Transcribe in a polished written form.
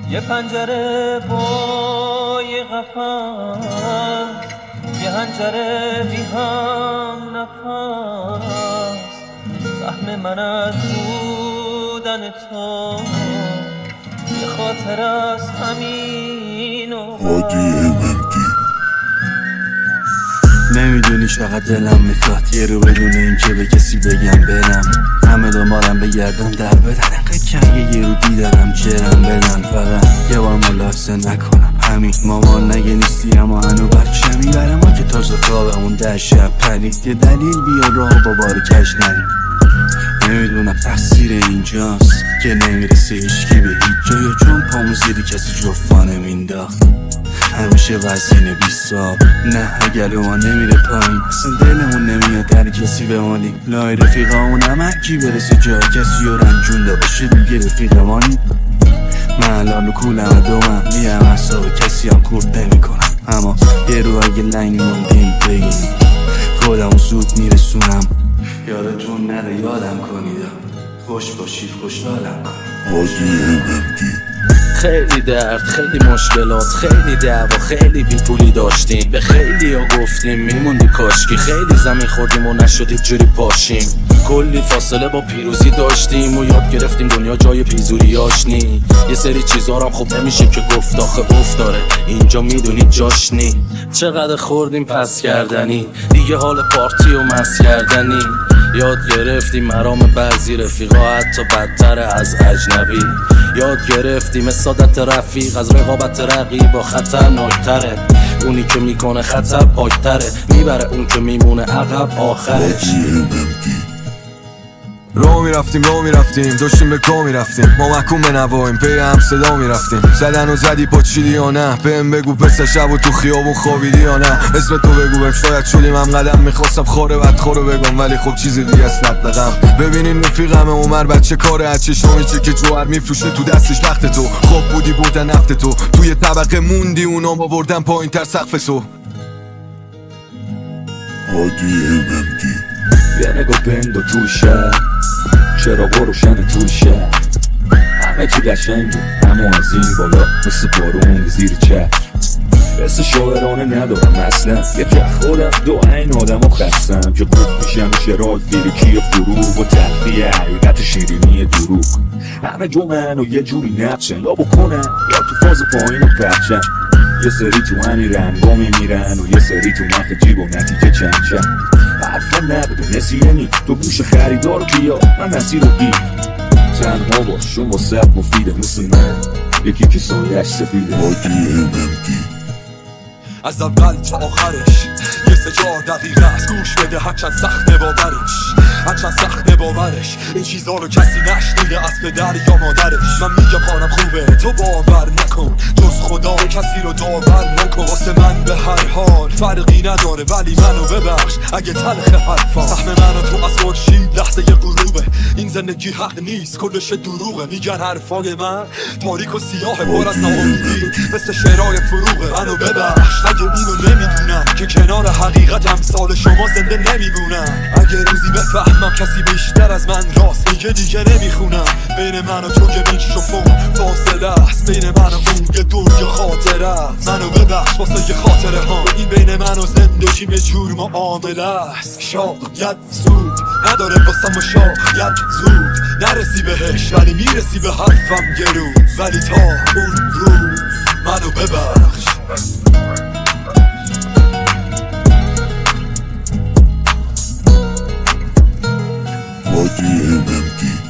یه پنجره با یه قفس، یه حنجره بی هم نفس، سهم من از بودن تو یه خاطر از همین و نمیدونی چقدر دلم میخواد یه رو بدون این که به کسی بگم برم، همه دنبالم بگردن در بدن، انقدر یه رو دیدنم جرم بدن، فقط یه بار ملاحظه نکنم همین مامان نگه نیستی اما هنو بچمی برم ما که تازه خوابمون در شب پرید، یه دلیل بیا راه با بار کش نریم. نمیدونم تقصیر اینجاست که نمیرسه عشقی به هیچ جا، یا چون پامو زیری کسی جفا نمینداخت همیشه وزین بیستاب، نه اگر ما نمیره پایین اصلا دلمون نمیاد در کسی بمانیم، لای رفیقامون همکی برسه جای کسی و رنجونده باشه دیگه رفیقمانی. من الان رو کولم دومم میم اصاب کسی هم خورد نمی کنم، اما یه رو اگه لنگ موندیم بگیم خودمو زود میرسونم، یادتون نره یادم کنید، خوش باشید خوشحالم کنید. خیلی درد، خیلی مشکلات، خیلی دعوا، خیلی بی پولی داشتیم، به خیلی ها گفتیم میموندی کاشکی، خیلی زمین خوردیم و نشدید جوری پاشیم، کلی فاصله با پیروزی داشتیم و یاد گرفتیم دنیا جای پیزوریاش نی، یه سری چیزا رو خب نمیشه که گفت آخه افتاره اینجا میدونی جاش نی، چقدر خوردیم پس کردنی دیگه حال پارتی و مس کردنی، یاد گرفتیم مرام بعضی رفیقا حتی بدتر از اجنبی، یاد گرفتیم سعادت رفیق از رقابت رقیب خطرناکتره، اونی که میکنه خطر پاکتره میبره اون که میمونه عقب آخرش. رو میرفتیم داشتیم به کو میرفتیم، ما محکوم به نواییم پی هم صدا میرفتیم، زدن و زدی پاچیدی یا نه، بهم بگو پس شب و تو خیابون خوابیدی یا نه، اسم تو بگو بهم شاید شدیم هم قدم، میخواستم خوره بدخورو بگم ولی خب چیز دیگه است ندقم. ببینین رفیقم عمر بچه کاره از چشمیچه که جوهر میفروشه تو دستش وقت تو، خوب بودی بردن نفت تو توی طبقه موندی اونا با بردن پایین تر سقف تو. یه نگاه بند و توشه چراغ روشن توشه، همه چی قشنگه اما از این بالا مثل بارون زیر چشم، حس شاعرانه ندارم اصلا، یه که خودم دو این آدم ها خستم که خوب میشم شرال فیرکی فروغ و تلخی حقیقت شیرینی دروغ، همه جو من و یه جوری نقشن یا بکنن یا تو فاز پایین و پرچن، یه سری تو همین رنگا میمیرن و یه سری تو نخ جیب و نتیجه چند حرفا نبوده نسیه تو گوش خریدار بیا من مسیر رو گیر، تنها باش شما سب مفیده مثل من یکی که سایش سفیده. از اول تا آخرش یه 3-4 دقیقه از گوش بده، هرچند سخت باورش این چیزا رو کسی نشنیده از پدر یا مادرش، من میگم کارم خوبه تو باور نکن جز خدا کسی رو داور نکن، واسه من به هر حال فرقی نداره ولی منو ببخش اگه تلخ حرفا، سهم منو تو از خورشید لحظه غروبه، این زندگی حق نیست کلش دروغه، میگن حرفای من تاریک و سیاه پر از ناامیدی مثل شعرهای فروغه، منو ببخش اگه اینو نمیدونم که کنار حقیقت امثال شما زنده نمیمونم، اگه روزی بفهمم کسی بیشتر از من راست میگه دیگه نمیخونم، بین من و تو که بیش و فاصله است، بین من و اون یه دنیا خاطره است، منو ببخش واسه یه خاطره ها، این بین من و زندگیم یه جور معامله است، شاید زود نداره واسه شاید زود نرسی بهش ولی میرسی به حرفم یه روز، ولی تا اون روز منو ببخش. MMD